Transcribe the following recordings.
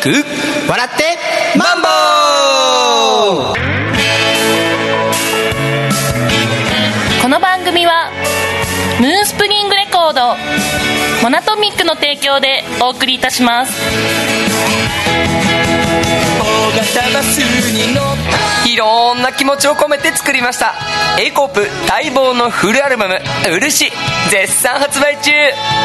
ク笑ってマンボウ。 この番組はムーンスプリングレコードモナトミックの提供でお送りいたします。 いろんな気持ちを込めて作りました A コープ待望のフルアルバム漆絶賛発売中。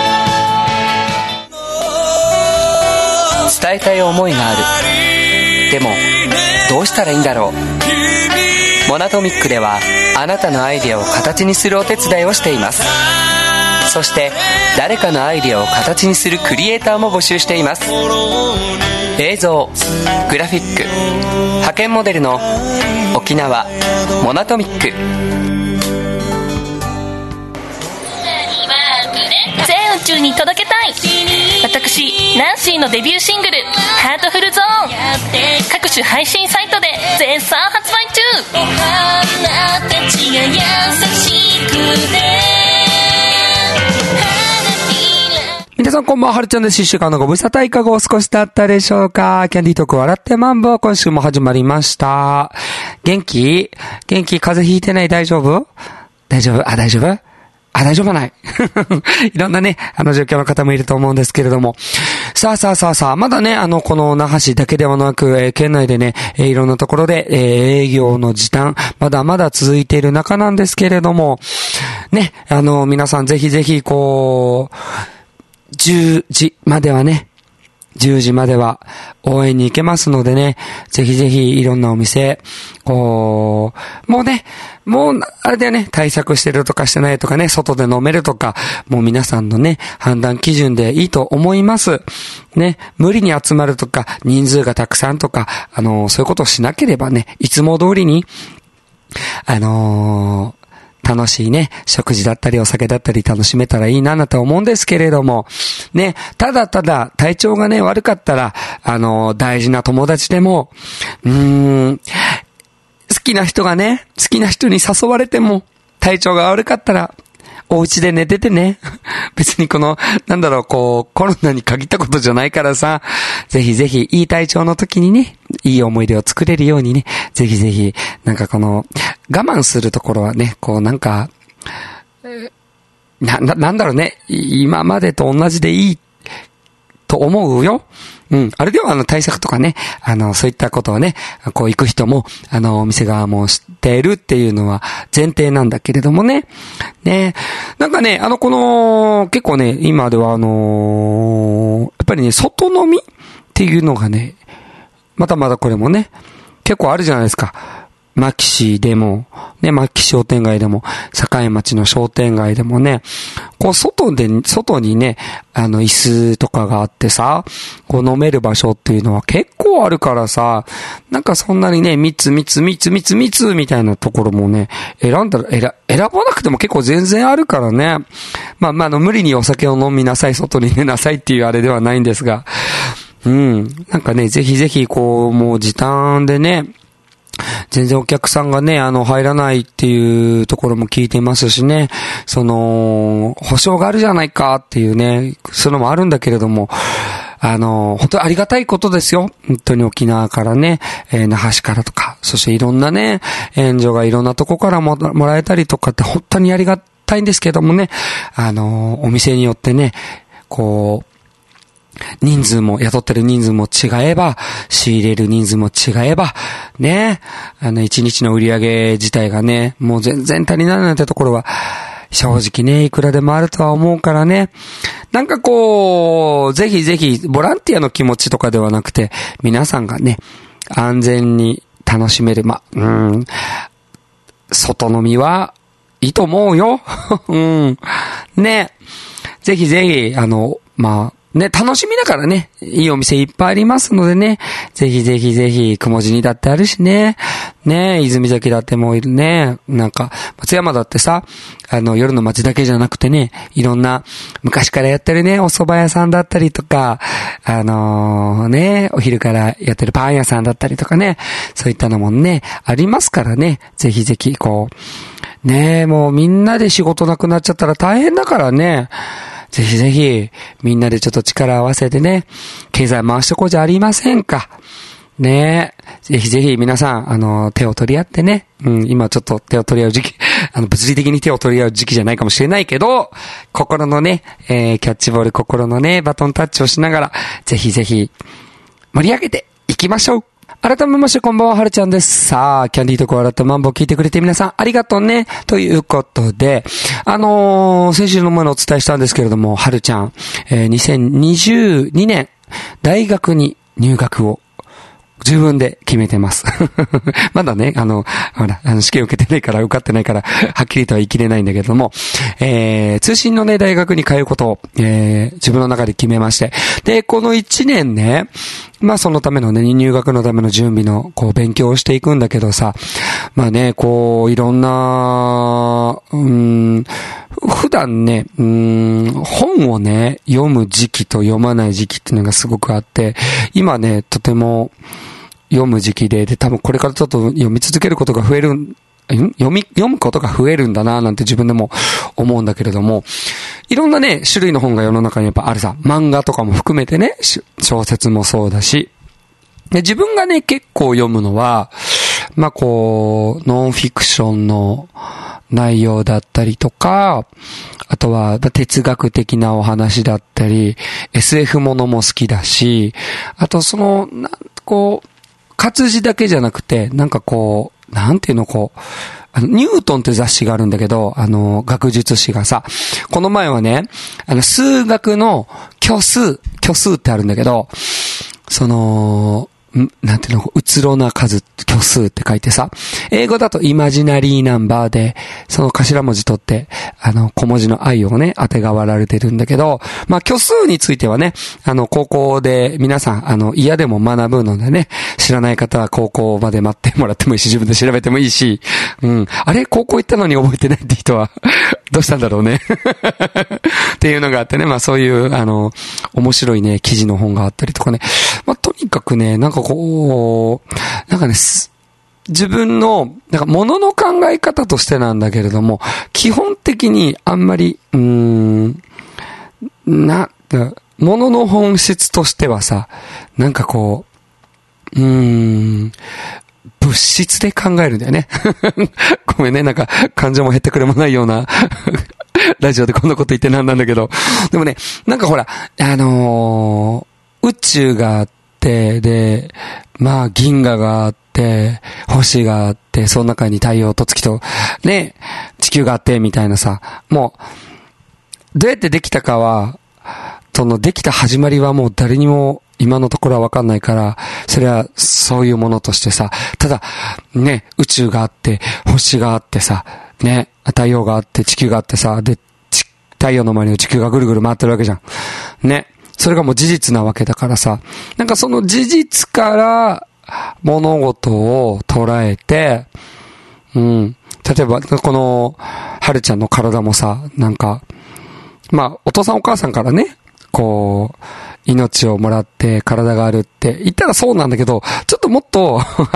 伝えたい思いがある。でもどうしたらいいんだろう。モナトミックではあなたのアイデアを形にするお手伝いをしています。そして誰かのアイデアを形にするクリエイターも募集しています。映像、グラフィック、派遣モデルの沖縄モナトミック。 全宇宙に届けたい。私ナンシーのデビューシングルハートフルゾーン各種配信サイトで絶賛発売中。お花たちが優しくて皆さんこんばんは、はるちゃんです。1週間のご無沙汰いかがお過ごしだったでしょうか。キャンディートーク笑ってマンボウ、今週も始まりました。元気風邪ひいてない？大丈夫大丈夫大丈夫ない。いろんなね、状況の方もいると思うんですけれども。さあ、まだね、この那覇市だけではなく、県内でね、いろんなところで、営業の時短、まだまだ続いている中なんですけれども、ね、皆さんぜひぜひ、10時までは応援に行けますのでね、ぜひぜひいろんなお店、もうあれだよね、対策してるとかしてないとかね、外で飲めるとか、もう皆さんのね、判断基準でいいと思います。ね、無理に集まるとか、人数がたくさんとか、そういうことをしなければね、いつも通りに、楽しいね、食事だったりお酒だったり楽しめたらいいなと思うんですけれども、ね、ただ体調がね、悪かったら、大事な友達でも、好きな人に誘われても、体調が悪かったら、お家で寝ててね。別にコロナに限ったことじゃないからさ、ぜひぜひいい体調の時にね、いい思い出を作れるようにね、ぜひぜひ、我慢するところはね、今までと同じでいいと思うよ。あれでは対策とかね、そういったことをね、行く人も、お店側も知っているっていうのは前提なんだけれどもね。ね。結構ね、今ではやっぱりね、外飲みっていうのがね、またまだこれもね、結構あるじゃないですか。牧市でも、ね、牧商店街でも、境町の商店街でもね、外にね、椅子とかがあってさ、飲める場所っていうのは結構あるからさ、そんなにね、密みたいなところもね、選ばなくても結構全然あるからね。無理にお酒を飲みなさい、外に寝なさいっていうあれではないんですが、ぜひぜひ、もう時短でね、全然お客さんがね、入らないっていうところも聞いてますしね、保証があるじゃないかっていうね、そういうのもあるんだけれども、本当にありがたいことですよ。本当に沖縄からね、那覇市からとか、そしていろんなね、援助がいろんなとこからもらえたりとかって本当にありがたいんですけどもね、お店によってね、雇ってる人数も違えば、仕入れる人数も違えば、ね、一日の売り上げ自体がね、もう全然足りないなんてところは、正直ね、いくらでもあるとは思うからね、ぜひぜひ、ボランティアの気持ちとかではなくて、皆さんがね、安全に楽しめる、外飲みはいいと思うよ。ね、ぜひぜひ、ね、楽しみだからね、いいお店いっぱいありますのでね、ぜひぜひぜひ、くもじにだってあるしね、泉崎だってもういるね、松山だってさ、夜の街だけじゃなくてね、いろんな、昔からやってるね、お蕎麦屋さんだったりとか、お昼からやってるパン屋さんだったりとかね、そういったのもね、ありますからね、ぜひぜひ、もうみんなで仕事なくなっちゃったら大変だからね、 ぜひぜひ、みんなでちょっと力を合わせてね、経済回してこうじゃありませんか。ねえ。ぜひぜひ皆さん、手を取り合ってね。今ちょっと手を取り合う時期、物理的に手を取り合う時期じゃないかもしれないけど、心のね、キャッチボール、心のね、バトンタッチをしながら、ぜひぜひ、盛り上げていきましょう。改めましてこんばんは、はるちゃんです。さあ、キャンディーとコアラとマンボウ聞いてくれて皆さんありがとうね。ということで、先週の前のお伝えしたんですけれども、はるちゃん、2022年、大学に入学を、自分で決めてます。まだね、ほら、試験受けてないから、受かってないから、はっきりとは言い切れないんだけども、通信のね、大学に通うことを、自分の中で決めまして。で、この1年ね、まあそのためのね、入学のための準備の、勉強をしていくんだけどさ、まあね、いろんな、普段ね、本をね、読む時期と読まない時期っていうのがすごくあって、今ね、とても読む時期で、多分これからちょっと読み続けることが増える、読むことが増えるんだななんて自分でも思うんだけれども、いろんなね、種類の本が世の中にやっぱあるさ、漫画とかも含めてね、小説もそうだし、で、自分がね、結構読むのは、まあノンフィクションの内容だったりとか、あとは哲学的なお話だったり、SF ものも好きだし、あと活字だけじゃなくて、なんていうのニュートンって雑誌があるんだけど、学術誌がさ、この前はね、数学の虚数ってあるんだけど、なんていうの、うつろな数、虚数って書いてさ、英語だとイマジナリーナンバーで、その頭文字取って、小文字の I をね、当てがわられてるんだけど、まあ、虚数についてはね、高校で皆さん、嫌でも学ぶのでね、知らない方は高校まで待ってもらってもいいし、自分で調べてもいいし、あれ高校行ったのに覚えてないって人は、どうしたんだろうね。っていうのがあってね、まあそういう、面白いね、記事の本があったりとかね。まあとにかくね、自分の、物の考え方としてなんだけれども、基本的にあんまり、物の本質としてはさ、物質で考えるんだよね。ごめんね、感情も減ってくれもないような、ラジオでこんなこと言ってなんだけど。でもね、ほら、宇宙があって、で、まあ銀河があって、星があって、その中に太陽と月と、ね、地球があって、みたいなさ、もう、どうやってできたかは、できた始まりはもう誰にも今のところはわかんないから、それはそういうものとしてさ、ただ、ね、宇宙があって、星があってさ、ね、太陽があって、地球があってさ、で、太陽の周りの地球がぐるぐる回ってるわけじゃん。ね。それがもう事実なわけだからさ、その事実から物事を捉えて、例えば、この、はるちゃんの体もさ、まあ、お父さんお母さんからね、命をもらって体があるって言ったらそうなんだけど、ちょっともっと、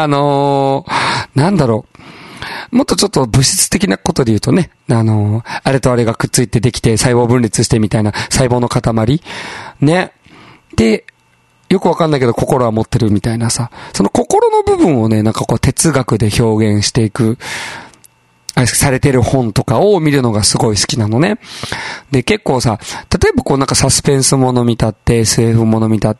もっとちょっと物質的なことで言うとね、あれとあれがくっついてできて細胞分裂してみたいな細胞の塊ね。で、よくわかんないけど心は持ってるみたいなさ、その心の部分をね、哲学で表現していく、されてる本とかを見るのがすごい好きなのね。で、結構さ、例えばサスペンスもの見たって、SF もの見たって、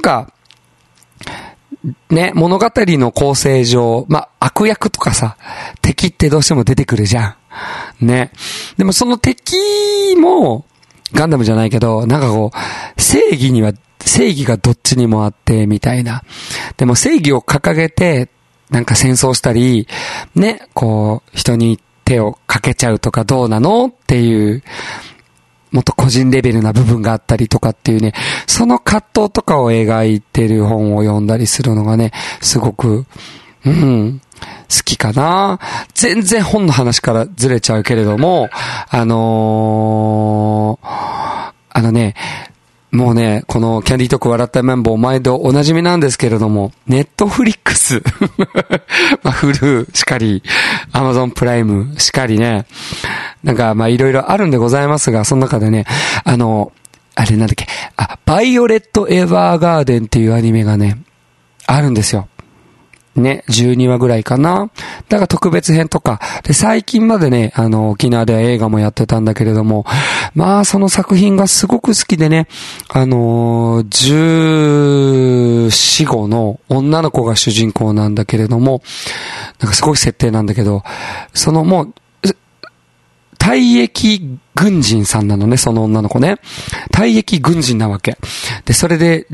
ね、物語の構成上、まあ、悪役とかさ、敵ってどうしても出てくるじゃん。ね。でもその敵も、ガンダムじゃないけど、正義がどっちにもあって、みたいな。でも正義を掲げて、戦争したり、ね、人に手をかけちゃうとかどうなのっていう、もっと個人レベルな部分があったりとかっていうね、その葛藤とかを描いてる本を読んだりするのがね、すごく、好きかな。全然本の話からずれちゃうけれども、 もうね、このキャンディートーク笑った綿棒毎度おなじみなんですけれども、ネットフリックス、まあ、フルしかり、アマゾンプライムしかりね、なんかまあいろいろあるんでございますが、その中でね、あれなんだっけ、バイオレット・エヴァーガーデンっていうアニメがね、あるんですよ。ね、12話ぐらいかな。だから特別編とか。で、最近までね、沖縄では映画もやってたんだけれども、まあ、その作品がすごく好きでね、14、5の女の子が主人公なんだけれども、なんかすごい設定なんだけど、もう、退役軍人さんなのね、その女の子ね。退役軍人なわけ。で、それで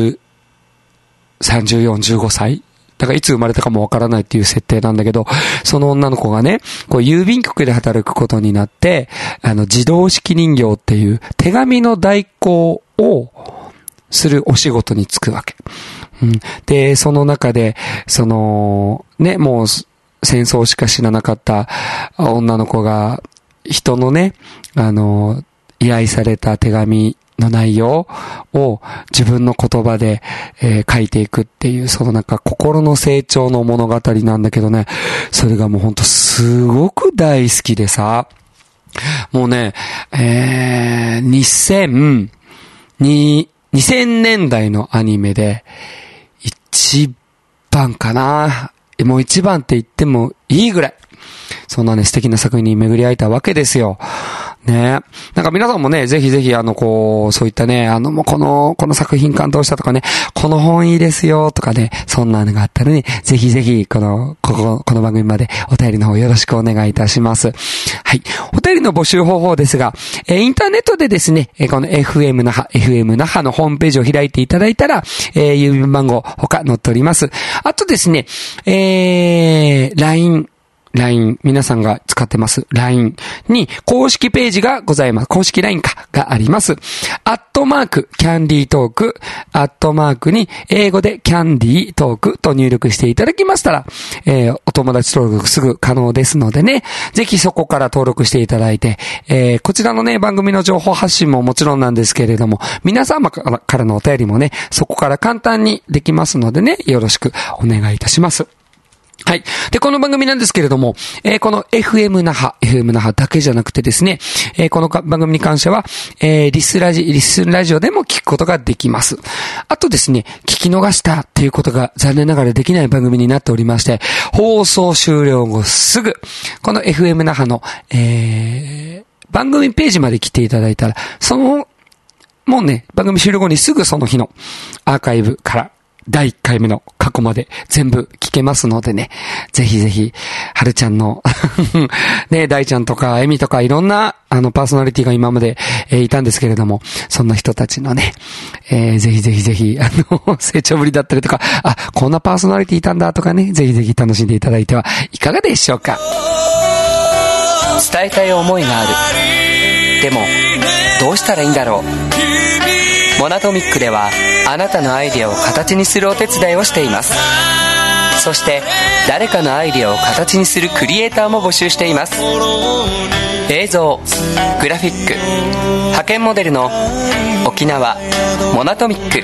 13、14、15歳だからいつ生まれたかもわからないっていう設定なんだけど、その女の子がね、こう郵便局で働くことになって、自動式人形っていう手紙の代行をするお仕事に就くわけ。うん、で、その中で、ね、もう戦争しか知らなかった女の子が、人のね、依頼された手紙の内容を自分の言葉で、書いていくっていう、そのなんか心の成長の物語なんだけどね、それがもうほんとすごく大好きでさ、もうね、2000年代のアニメで一番かな、もう一番って言ってもいいぐらい、そんなね、素敵な作品に巡り合えたわけですよ。ね。なんか皆さんもね、ぜひぜひそういったね、もうこの作品感動したとかね、この本いいですよとかね、そんなのがあったらね、ぜひぜひ、この番組までお便りの方よろしくお願いいたします。はい。お便りの募集方法ですが、インターネットでですね、この FM 那覇のホームページを開いていただいたら、郵便番号他載っております。あとですね、LINE、皆さんが使ってます LINE に公式ページがございます。公式 LINE があります。@キャンディートーク、@に英語でキャンディートークと入力していただきましたら、お友達登録すぐ可能ですのでね、ぜひそこから登録していただいて、こちらのね、番組の情報発信ももちろんなんですけれども、皆様からのお便りもね、そこから簡単にできますのでね、よろしくお願いいたします。はい。で、この番組なんですけれども、この FM 那覇だけじゃなくてですね、この番組に関しては、リスラジオでも聞くことができます。あとですね、聞き逃したっていうことが残念ながらできない番組になっておりまして、放送終了後すぐ、この FM 那覇の、番組ページまで来ていただいたら、もうね、番組終了後にすぐその日のアーカイブから、第1回目の過去まで全部聞けますのでね、ぜひぜひ、はるちゃんの、ね、大ちゃんとか、エミとかいろんな、パーソナリティが今まで、いたんですけれども、そんな人たちのね、ぜひぜひぜひ、成長ぶりだったりとか、こんなパーソナリティいたんだとかね、ぜひぜひ楽しんでいただいてはいかがでしょうか。 伝えたい思いがある。でも、どうしたらいいんだろう。モナトミックではあなたのアイデアを形にするお手伝いをしています。そして誰かのアイデアを形にするクリエイターも募集しています。映像、グラフィック、派遣モデルの沖縄モナトミック。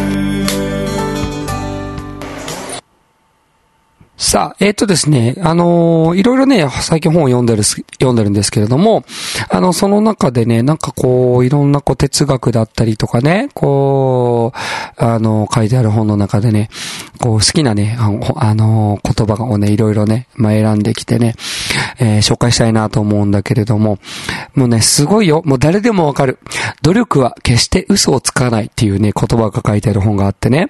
さあ、ですね、いろいろね、最近本を読んでるんですけれども、その中でね、なんかこう、いろんな哲学だったりとかね、書いてある本の中でね、好きなね、言葉をね、いろいろね、選んできてね、紹介したいなと思うんだけれども、もうね、すごいよ。もう誰でもわかる。努力は決して嘘をつかないっていうね、言葉が書いてある本があってね、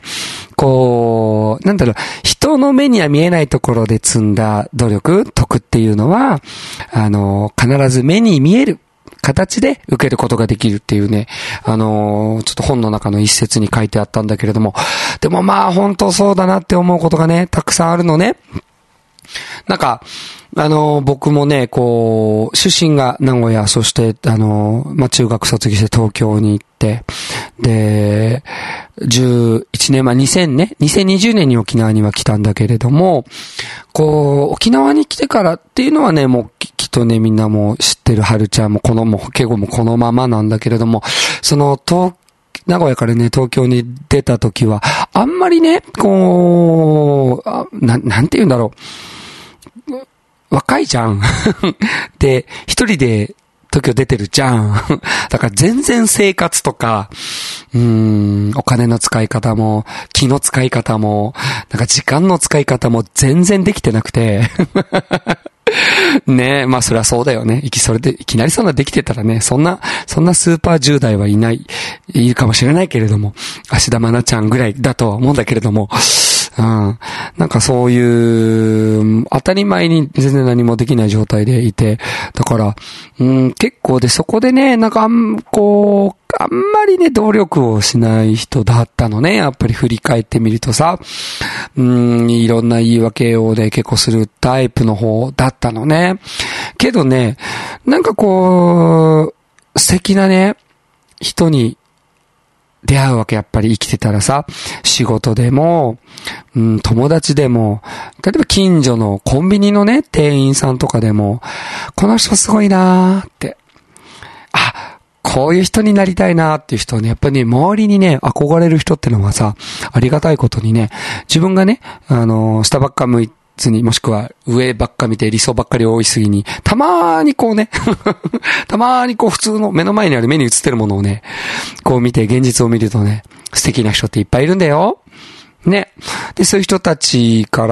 人の目には見えないところで積んだ徳っていうのは、必ず目に見える形で受けることができるっていうね、ちょっと本の中の一節に書いてあったんだけれども、でも本当そうだなって思うことがね、たくさんあるのね。なんか、僕もね、出身が名古屋、そして、中学卒業して東京に行って、で、11年前、2020年に沖縄には来たんだけれども、沖縄に来てからっていうのはね、もうきっとね、みんなも知ってるはるちゃんもケゴもこのままなんだけれども、東名古屋からね、東京に出た時は、あんまりね、こう、なんて言うんだろう。若いじゃん。で、一人で東京出てるじゃん。だから全然生活とか、お金の使い方も、気の使い方も、なんか時間の使い方も全然できてなくて。ねえ、まあそりゃそうだよね。いきなりそんなできてたらね、そんなスーパー10代はいるかもしれないけれども、芦田愛菜ちゃんぐらいだとは思うんだけれども、なんかそういう、当たり前に全然何もできない状態でいて、だから、結構で、そこでね、なんかあんまりね、努力をしない人だったのね。やっぱり振り返ってみるとさ、いろんな言い訳をね、結構するタイプの方だったのね。けどね、なんかこう、素敵なね、人に出会うわけ、やっぱり生きてたらさ、仕事でも、友達でも、例えば近所のコンビニのね、店員さんとかでも、この人すごいなーって、こういう人になりたいなーっていう人はね、やっぱりね、周りにね、憧れる人ってのはさ、ありがたいことにね、自分がね、下ばっか向いずに、もしくは上ばっか見て理想ばっかり多いすぎに、たまーにこうね、たまーにこう普通の目の前にある目に映ってるものをね、こう見て現実を見るとね、素敵な人っていっぱいいるんだよ。ね。で、そういう人たちから、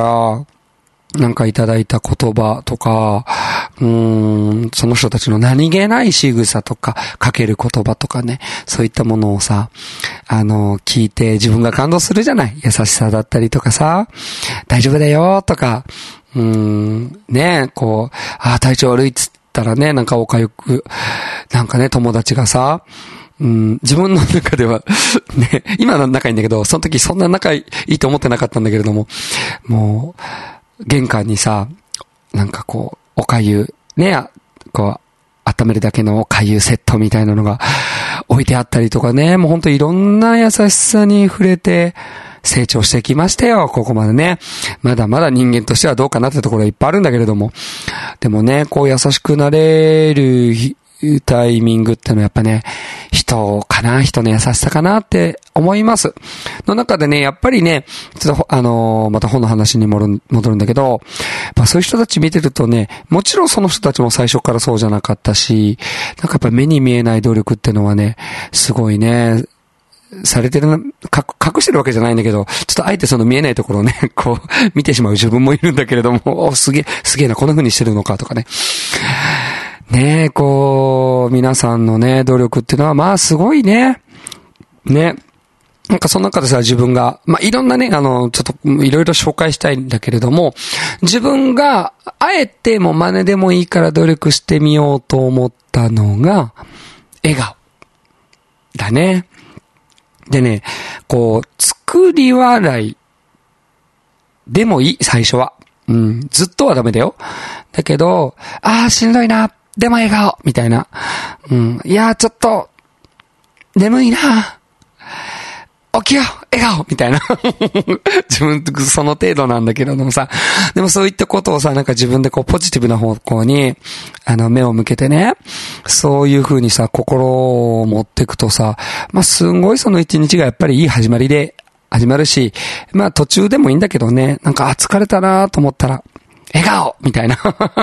なんかいただいた言葉とか、その人たちの何気ない仕草とか、かける言葉とかね、そういったものをさ、聞いて自分が感動するじゃない。優しさだったりとかさ、大丈夫だよとか、ね、こう、体調悪いっつったらね、なんかよく、なんかね、友達がさ、自分の中では、ね、今の仲いいんだけど、その時そんな仲いいと思ってなかったんだけれども、もう、玄関にさ、なんかこう、おかゆ、ね、こう、温めるだけのおかゆセットみたいなのが置いてあったりとかね、もうほんといろんな優しさに触れて成長してきましたよ、ここまでね。まだまだ人間としてはどうかなってところがいっぱいあるんだけれども。でもね、こう優しくなれるタイミングってのはやっぱね、人の優しさかなって思います。の中でね、やっぱりね、ちょっとまた本の話に戻るんだけど、そういう人たち見てるとね、もちろんその人たちも最初からそうじゃなかったし、なんかやっぱ目に見えない努力ってのはね、すごいね、されてるな、隠してるわけじゃないんだけど、ちょっとあえてその見えないところをね、こう、見てしまう自分もいるんだけれども、すげえな、こんな風にしてるのかとかね。ねえ、こう、皆さんのね、努力っていうのは、まあ、すごいね。ね。なんかその中でさ、自分が、まあ、いろんなね、ちょっと、いろいろ紹介したいんだけれども、自分が、あえても真似でもいいから努力してみようと思ったのが、笑顔。だね。でね、こう、作り笑いでもいい、最初は。ずっとはダメだよ。だけど、しんどいな。でも笑顔みたいな。いや、ちょっと、眠いな。起きよう笑顔みたいな。自分、その程度なんだけれどもさ。でもそういったことをさ、なんか自分でこう、ポジティブな方向に、目を向けてね。そういう風にさ、心を持っていくとさ、まあ、すんごいその一日がやっぱりいい始まるし、まあ途中でもいいんだけどね、なんか疲れたなと思ったら、笑顔みたいな。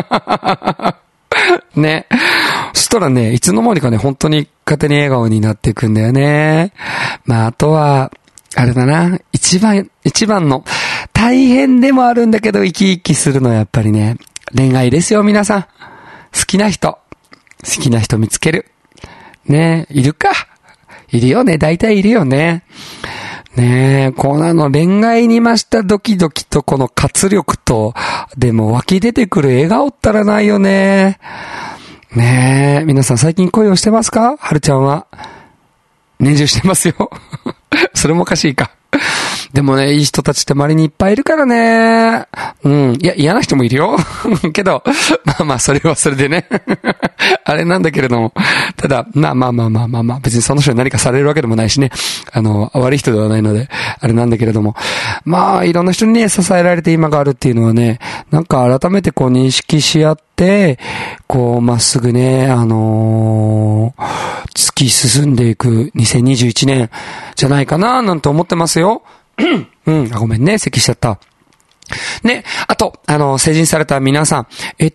ね。そしたらね、いつの間にかね、本当に勝手に笑顔になっていくんだよね。まああとは、あれだな、一番の、大変でもあるんだけど、生き生きするのはやっぱりね、恋愛ですよ、皆さん。好きな人見つける。ね、いるか。いるよね、大体いるよね。ねえ、こう恋愛に増したドキドキとこの活力と、でも湧き出てくる笑顔ったらないよね。ねえ、皆さん最近恋をしてますか？はるちゃんは。年中してますよ。それもおかしいか。でもね、いい人たちって周りにいっぱいいるからね。いや、嫌な人もいるよ。けど、まあ、それはそれでね。あれなんだけれども。ただ、まあ、別にその人に何かされるわけでもないしね。悪い人ではないので、あれなんだけれども。まあ、いろんな人にね、支えられて今があるっていうのはね、なんか改めてこう認識し合って、 て、こう、まっすぐね、突き進んでいく2021年じゃないかな、なんて思ってますよ。うん、ごめんね、咳しちゃった。ね、あと、成人された皆さん、来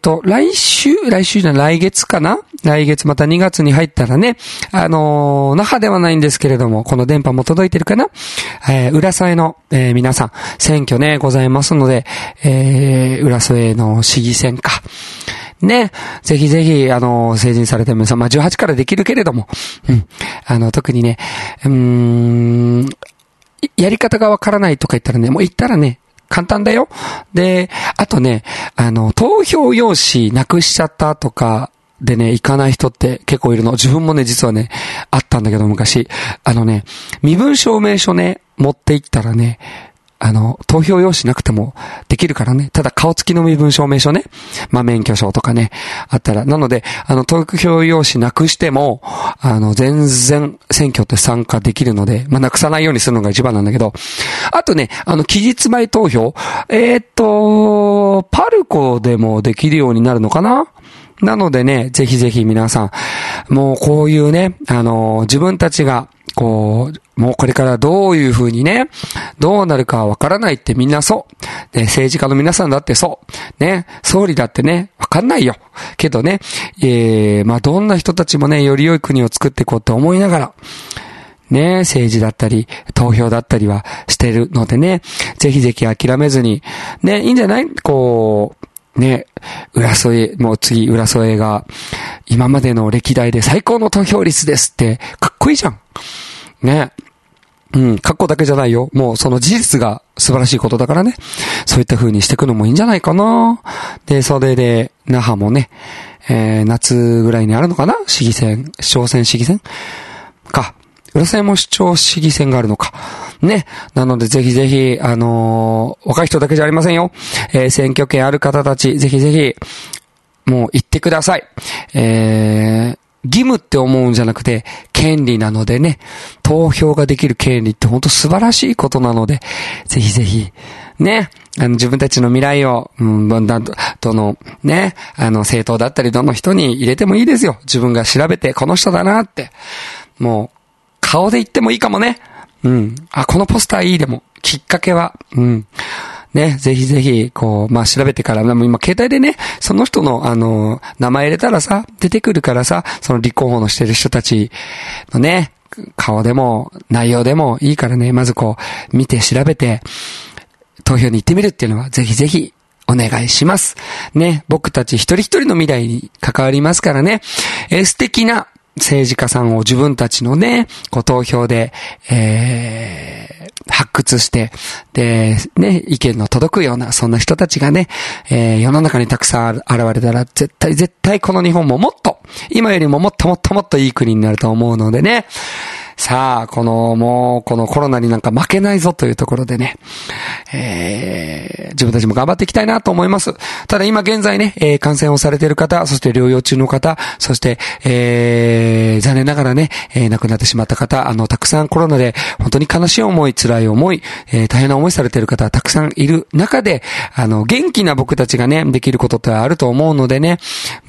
月かな？来月また2月に入ったらね、那覇ではないんですけれども、この電波も届いてるかな？浦添の、皆さん、選挙ね、ございますので、浦添の市議選か。ね、ぜひぜひ、成人された皆さん、まあ、18からできるけれども、特にね、やり方がわからないとか言ったらね、もう言ったらね、簡単だよ。で、あとね、投票用紙なくしちゃったとかでね、行かない人って結構いるの。自分もね、実はね、あったんだけど昔。身分証明書ね、持って行ったらね、投票用紙なくてもできるからね。ただ顔付きの身分証明書ね。まあ、免許証とかね、あったら。なので、投票用紙なくしても、全然選挙って参加できるので、まあ、なくさないようにするのが一番なんだけど。あとね、期日前投票。パルコでもできるようになるのかな？なのでね、ぜひぜひ皆さん、もうこういうね、自分たちが、こう、もうこれからどういう風にね、どうなるかわからないってみんなそう。で、政治家の皆さんだってそう。ね、総理だってね、わかんないよ。けどね、まあ、どんな人たちもね、より良い国を作っていこうって思いながら、ね、政治だったり、投票だったりはしてるのでね、ぜひぜひ諦めずに、ね、いいんじゃない？こう、ね、もう次、浦添が、今までの歴代で最高の投票率ですって、かっこいいじゃん。ね。格好だけじゃないよ。もうその事実が素晴らしいことだからね。そういった風にしていくのもいいんじゃないかな。で、それで、那覇もね、夏ぐらいにあるのかな？市長選市議選か。浦添も市長市議選があるのか。ね。なのでぜひぜひ、若い人だけじゃありませんよ。選挙権ある方たち、ぜひぜひ、もう行ってください。義務って思うんじゃなくて、権利なのでね、投票ができる権利って本当素晴らしいことなので、ぜひぜひ、ね、自分たちの未来を、どの、ね、政党だったりどの人に入れてもいいですよ。自分が調べて、この人だなって。もう、顔で言ってもいいかもね。このポスターいいでも、きっかけは、ね、ぜひぜひ、こう、まあ、調べてから、今、携帯でね、その人の、名前入れたらさ、出てくるからさ、その立候補のしてる人たちのね、顔でも、内容でもいいからね、まずこう、見て調べて、投票に行ってみるっていうのは、ぜひぜひ、お願いします。ね、僕たち一人一人の未来に関わりますからね、素敵な政治家さんを自分たちのね、こう投票で、発掘して、で、ね、意見の届くような、そんな人たちがね、世の中にたくさん現れたら、絶対この日本ももっと、今よりももっといい国になると思うのでね、さあ、このコロナになんか負けないぞというところでね、自分たちも頑張っていきたいなと思います。ただ今現在ね、感染をされている方、そして療養中の方、そして、残念ながらね、亡くなってしまった方、たくさんコロナで本当に悲しい思い、辛い思い、大変な思いされている方、たくさんいる中で、元気な僕たちがね、できることってあると思うのでね、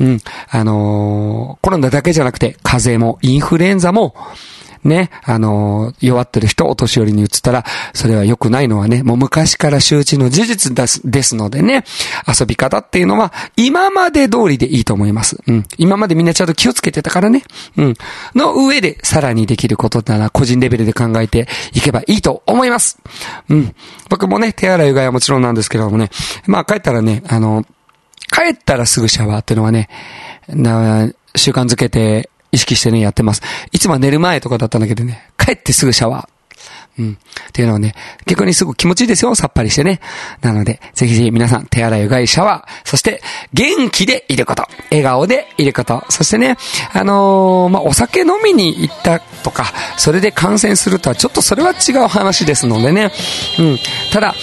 コロナだけじゃなくて、風邪もインフルエンザも、ね、弱ってる人、お年寄りに移ったら、それは良くないのはね、もう昔から周知の事実ですのでね、遊び方っていうのは、今まで通りでいいと思います。今までみんなちゃんと気をつけてたからね。の上で、さらにできることなら、個人レベルで考えていけばいいと思います。僕もね、手洗いうがいはもちろんなんですけどもね、まあ帰ったらね、帰ったらすぐシャワーっていうのはね、習慣づけて、意識してね、やってます。いつもは寝る前とかだったんだけどね、帰ってすぐシャワー。っていうのはね、結構にすごく気持ちいいですよ、さっぱりしてね。なので、ぜひぜひ皆さん、手洗い、うがい、シャワー、そして、元気でいること、笑顔でいること、そしてね、お酒飲みに行ったとか、それで感染するとは、ちょっとそれは違う話ですのでね。ただ、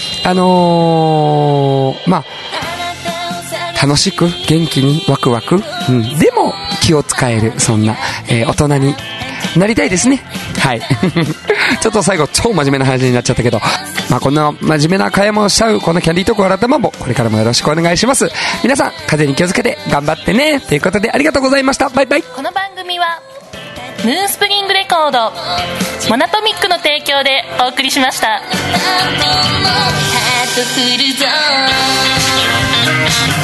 楽しく、元気に、ワクワク、でも気を使える、そんな、大人になりたいですね。はい。ちょっと最後超真面目な話になっちゃったけど、 こんな真面目な会話もしちゃうこのキャンディートーク笑ったマンボ、これからもよろしくお願いします。皆さん風邪に気をつけて頑張ってねということで、ありがとうございました。バイバイ。 この番組はムーンスプリングレコードモナトミックの提供でお送りしました。ハートフルゾーン